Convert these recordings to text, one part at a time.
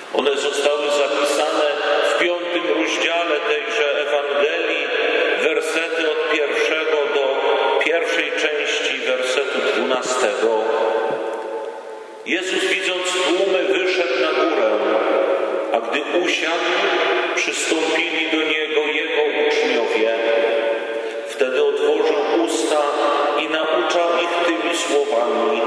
One zostały zapisane w 5. rozdziale tejże Ewangelii, wersety od 1 do pierwszej części wersetu 12. Jezus, widząc tłumy, wyszedł na górę, a gdy usiadł, przystąpili do Niego Jego uczniowie. Wtedy otworzył usta i nauczał ich tymi słowami: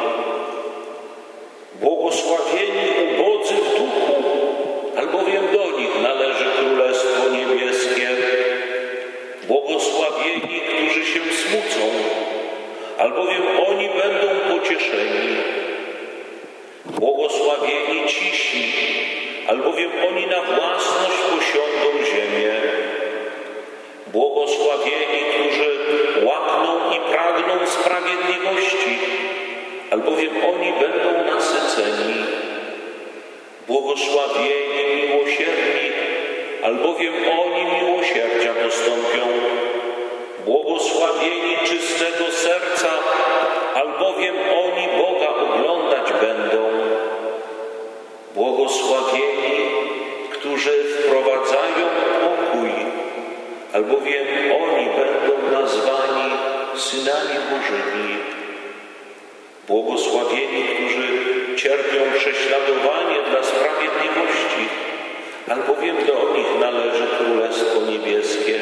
Błogosławieni ubodzy w duchu, albowiem do nich należy Królestwo Niebieskie. Błogosławieni, którzy się smucą, albowiem oni będą pocieszeni. Błogosławieni cisi, albowiem oni na własność posiądą ziemię. Błogosławieni, którzy łakną i pragną sprawiedliwości, albowiem oni będą nasyceni. Błogosławieni miłosierni, albowiem oni miłosierdzia dostąpią. Błogosławieni czystego serca, albowiem oni Boga oglądać będą. Błogosławieni, którzy wprowadzają pokój, albowiem oni będą nazwani synami Bożymi. Błogosławieni, którzy cierpią prześladowanie dla sprawiedliwości, albowiem do nich należy Królestwo Niebieskie.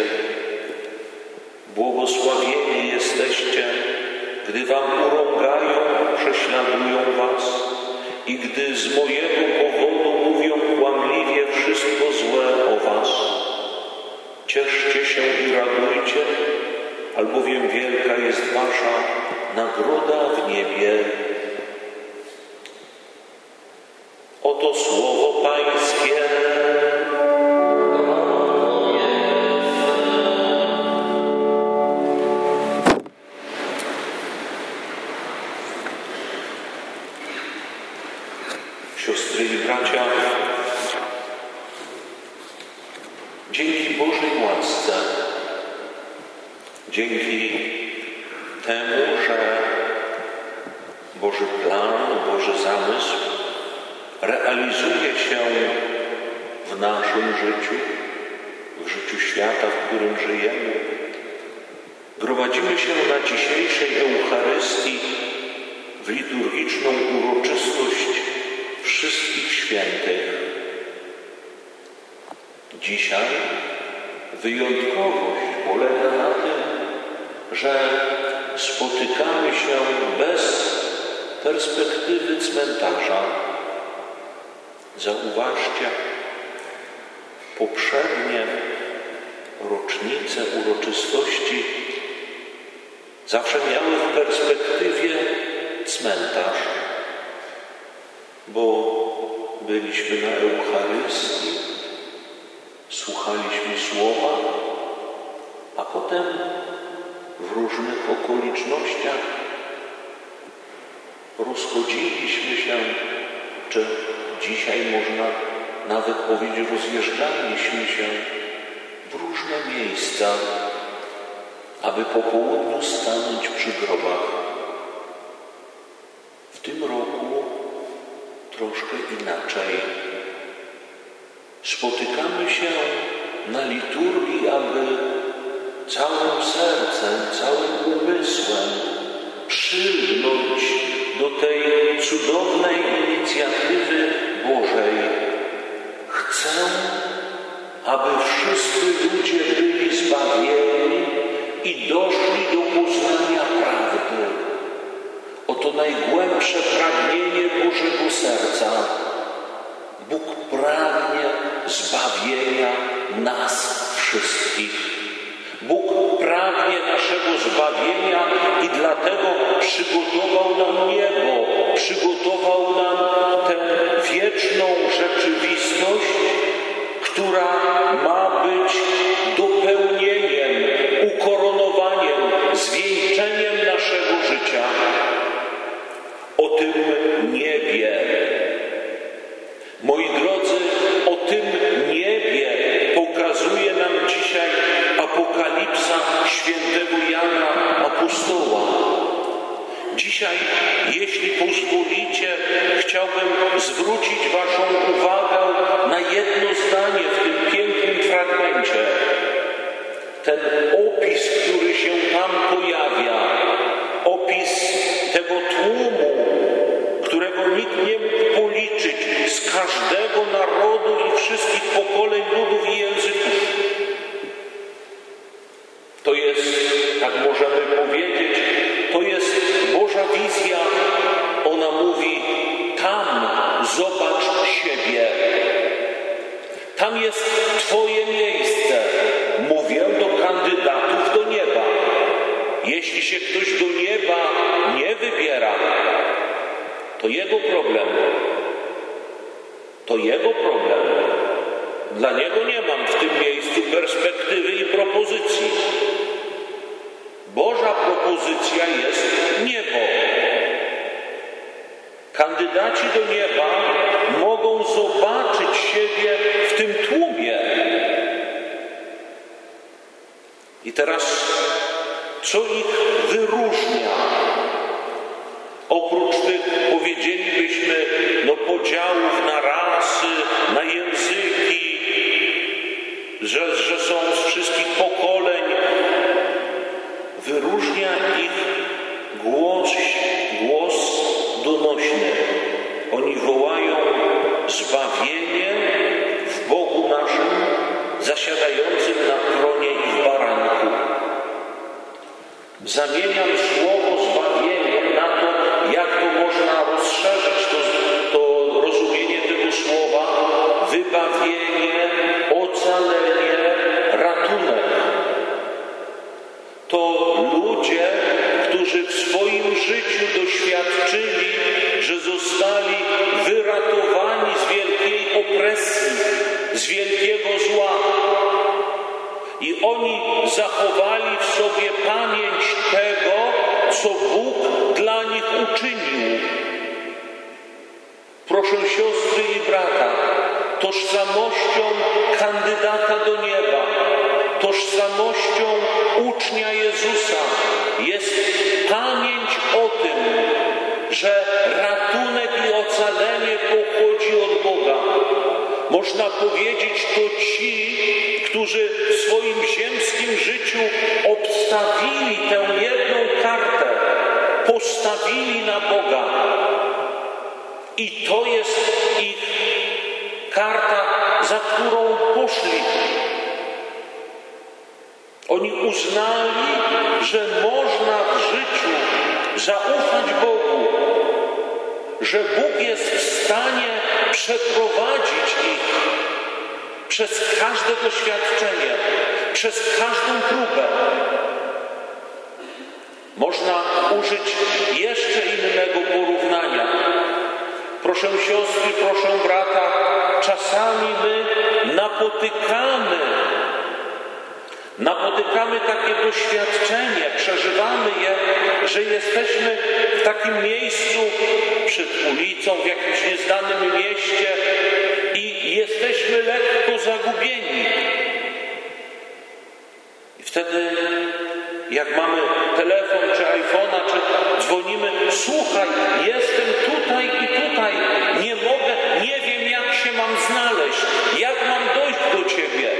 Błogosławieni jesteście, gdy wam urągają, prześladują was i gdy z mojego powodu mówią kłamliwie wszystko złe o was. Cieszcie się i radujcie, albowiem wielka jest wasza nagroda w niebie. Oto słowo Pańskie. Siostry i bracia, dzięki Bożej łasce, dzięki temu, że Boży plan, Boży zamysł realizuje się w naszym życiu, w życiu świata, w którym żyjemy. Gromadzimy się na dzisiejszej Eucharystii w liturgiczną uroczystość wszystkich świętych. Dzisiaj wyjątkowość polega na tym, że spotykamy się bez perspektywy cmentarza. Zauważcie, poprzednie rocznice uroczystości zawsze miały w perspektywie cmentarz, bo byliśmy na Eucharystii, słuchaliśmy słowa, a potem w różnych okolicznościach rozchodziliśmy się, czy dzisiaj można nawet powiedzieć, rozjeżdżaliśmy się w różne miejsca, aby po południu stanąć przy grobach. W tym roku troszkę inaczej. Spotykamy się na liturgii, aby całym sercem, całym umysłem przylgnąć do tej cudownej inicjatywy Bożej. Chcę, aby wszyscy ludzie byli zbawieni i doszli do poznania prawdy. Oto najgłębsze pragnienie Bożego serca. Bóg pragnie zbawienia nas wszystkich. Bóg pragnie naszego zbawienia i dlatego przygotował nam niebo, przygotował nam tę wieczną rzeczywistość, która ma być dopełnieniem, ukoronowaniem, zwieńczeniem naszego życia. O tym niebie, moi drodzy, o tym niebie pokazuje nam dzisiaj Apokalipsa świętego Jana Apostoła. Dzisiaj, jeśli pozwolicie, chciałbym zwrócić waszą uwagę ten opis, który się tam pojawia, opis tego tłumu, którego nikt nie mógł policzyć, z każdego narodu i wszystkich pokoleń, ludów i języków. To jest, tak możemy powiedzieć, to jest Boża wizja. Ona mówi: tam zobacz siebie. Tam jest Twoje miejsce. Mówię do kandydatów do nieba. Jeśli się ktoś do nieba nie wybiera, to jego problem. To jego problem. Dla niego nie mam w tym miejscu perspektywy i propozycji. Boża propozycja jest niebo. Kandydaci do nieba mogą zobaczyć siebie w tym tłumie. I teraz, co ich wyróżnia? Oprócz tych, powiedzielibyśmy, podziałów na rasy, na języki, że są z wszystkich pokoleń, wyróżnia ich głos donośny. Oni wołają zbawienie w Bogu naszym, zasiadającym na tronie i w baranku. Zamieniam słowo zbawienie na to, jak to można rozszerzyć to rozumienie tego słowa: wybawienie, ocalenie, ratunek. To ludzie, którzy w swoim życiu doświadczyli, że zostali wyratowani z wielkiej opresji, z wielkiego zła. I oni zachowali w sobie pamięć tego, co Bóg dla nich uczynił. Proszę siostry i brata, tożsamością kandydata do nieba, tożsamością ucznia Jezusa jest pamięć o tym, że ratunek i ocalenie pochodzi od Boga. Można powiedzieć, to ci, którzy w swoim ziemskim życiu obstawili tę jedną kartę, postawili na Boga. I to jest ich karta, za którą poszli. Oni uznali, że można w życiu zaufać Bogu, że Bóg jest w stanie przeprowadzić ich przez każde doświadczenie, przez każdą próbę. Można użyć jeszcze innego porównania. Proszę siostry, proszę brata, czasami my napotykamy takie doświadczenie, przeżywamy je, że jesteśmy w takim miejscu, przed ulicą, w jakimś nieznanym mieście i jesteśmy lekko zagubieni. I wtedy, jak mamy telefon, czy iPhone'a, czy dzwonimy: słuchaj, jestem tutaj i tutaj, nie mogę, nie wiem, jak się mam znaleźć, jak mam dojść do Ciebie.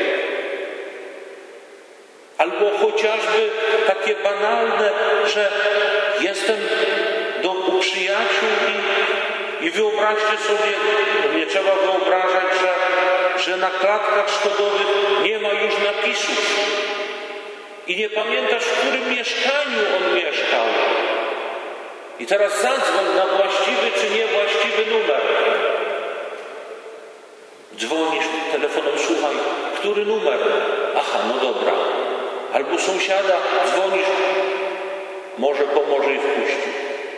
Albo chociażby takie banalne, że jestem u przyjaciół i wyobraźcie sobie, nie trzeba wyobrażać, że na klatkach schodowych nie ma już napisów i nie pamiętasz, w którym mieszkaniu on mieszkał. I teraz zadzwoń na właściwy czy niewłaściwy numer. Dzwonisz telefonem: słuchaj, który numer? Aha, no dobra. Albo sąsiada, dzwonisz, może pomoże i wpuści.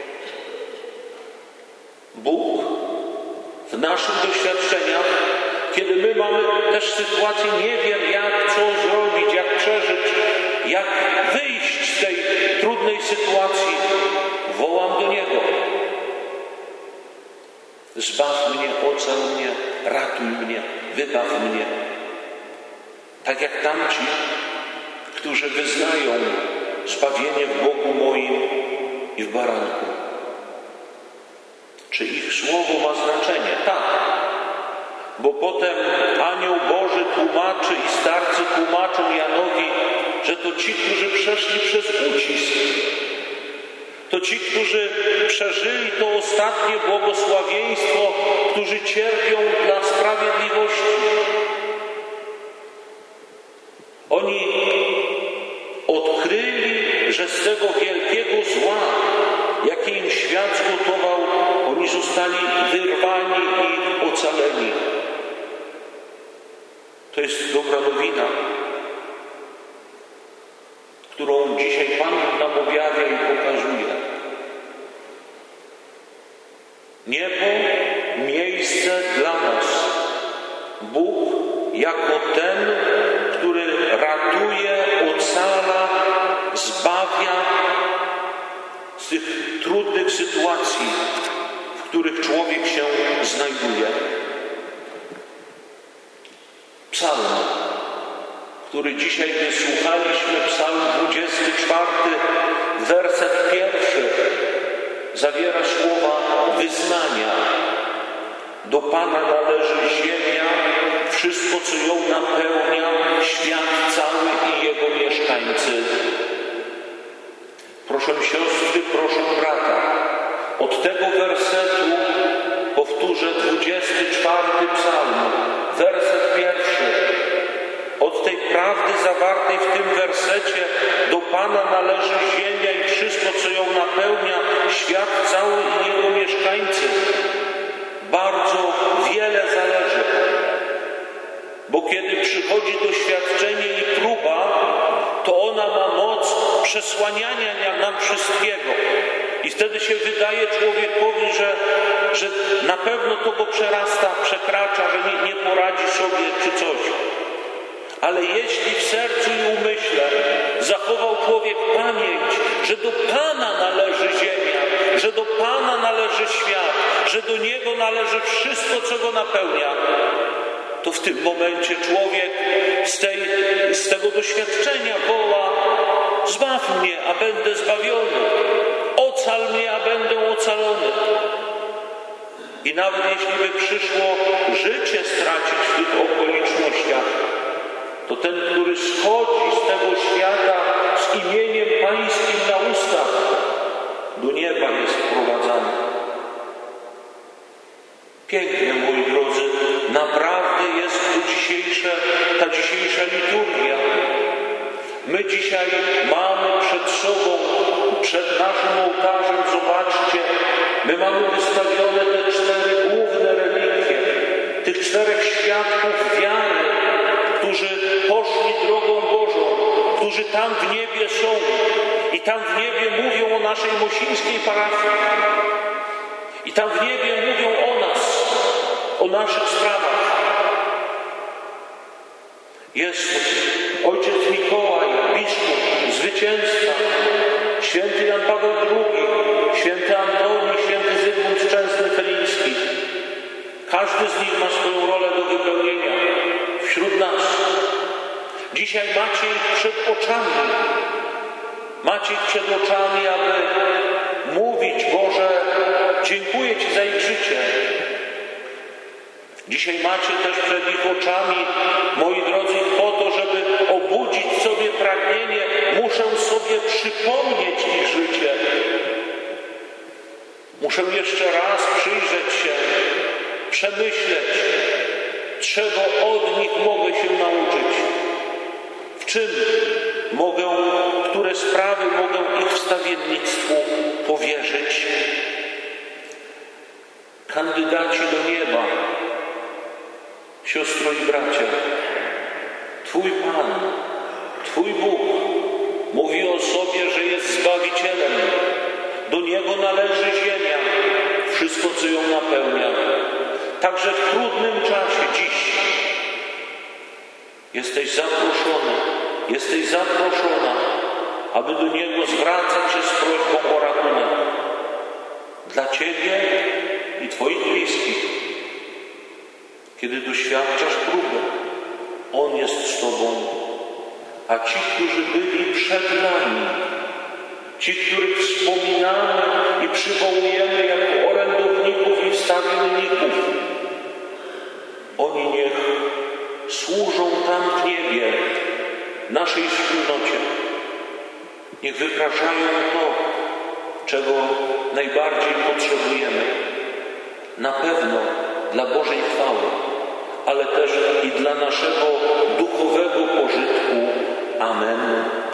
Bóg w naszych doświadczeniach, kiedy my mamy też sytuację, nie wiem jak, co zrobić, jak przeżyć, jak wyjść z tej trudnej sytuacji, wołam do Niego: zbaw mnie, ocal mnie, ratuj mnie, wybaw mnie. Tak jak tamci, którzy wyznają zbawienie w Bogu moim i w baranku. Czy ich słowo ma znaczenie? Tak. Bo potem Anioł Boży tłumaczy i starcy tłumaczą Janowi, że to ci, którzy przeszli przez ucisk, to ci, którzy przeżyli to ostatnie błogosławieństwo, którzy cierpią dla sprawiedliwości. Oni odkryli, że z tego wielkiego zła, jakie im świat zgotował, oni zostali wyrwani i ocaleni. To jest dobra nowina, którą dzisiaj Pan nam objawia i pokazuje. Niebo, miejsce dla nas. Bóg jako ten, który ratuje, ocala, zbawia z tych trudnych sytuacji, w których człowiek się znajduje. Psalm, który dzisiaj wysłuchaliśmy, Psalm 24, werset 1, zawiera słowa wyznania. Do Pana należy ziemia, wszystko, co ją napełnia, świat cały i jego mieszkańcy. Proszę siostry, proszę brata, od tego wersetu powtórzę 24 psalm, werset 1. Od tej prawdy zawartej w tym wersecie do Pana należy ziemia i wszystko, co ją napełnia, świat cały i jego mieszkańcy. Bardzo wiele zależy, bo kiedy przychodzi doświadczenie i próba, to ona ma moc przesłaniania nam wszystkiego. I wtedy się wydaje człowiekowi, że na pewno to go przerasta, przekracza, że nie poradzi sobie czy coś. Ale jeśli w sercu i umyśle zachował człowiek pamięć, że do Pana należy ziemia, że do Pana należy świat, że do Niego należy wszystko, co go napełnia, to w tym momencie człowiek z tego doświadczenia woła: zbaw mnie, a będę zbawiony. Ocal mnie, a będę ocalony. I nawet jeśli by przyszło życie stracić w tych okolicznościach, to ten, który schodzi z tego świata z imieniem Pańskim na ustach, do nieba jest wprowadzany. Pięknie, moi drodzy, naprawdę jest ta dzisiejsza liturgia. My dzisiaj mamy przed sobą, przed naszym ołtarzem, zobaczcie, my mamy wystawione te 4 główne relikwie, tych 4 świadków wiary, którzy poszli drogą Bożą, którzy tam w niebie są i tam w niebie mówią o naszej mosińskiej parafii. I tam w niebie mówią o nas, o naszych sprawach. Jest ojciec Mikołaj, biskup, zwycięzca, święty Jan Paweł II, święty Antoni, święty Zygmunt Szczęsny-Feliński. Każdy z nich ma swoją rolę do wypełnienia wśród nas. Dzisiaj macie ich przed oczami. Macie ich przed oczami, aby mówić: Boże, dziękuję Ci za ich życie. Dzisiaj macie też przed ich oczami, moi drodzy, po to, żeby obudzić sobie pragnienie, muszę sobie przypomnieć ich życie. Muszę jeszcze raz przyjrzeć się, przemyśleć, czego od nich mogę się nauczyć. W czym które sprawy mogę ich wstawiennictwu powierzyć. Kandydaci do nieba, siostro i bracie, Twój Pan, Twój Bóg mówi o sobie, że jest Zbawicielem. Do Niego należy ziemia, wszystko, co ją napełnia. Także w trudnym czasie dziś jesteś zaproszony, jesteś zaproszona, aby do Niego zwracać się z prośbą o ratunek. Dla Ciebie i Twoich bliskich. Kiedy doświadczasz próby, On jest z Tobą. A ci, którzy byli przed nami, ci, których wspominamy i przywołujemy jako orędowników i wstawienników, oni niech służą tam w niebie, naszej wspólnocie. Niech wypraszają to, czego najbardziej potrzebujemy. Na pewno dla Bożej chwały, ale też i dla naszego duchowego pożytku. Amen.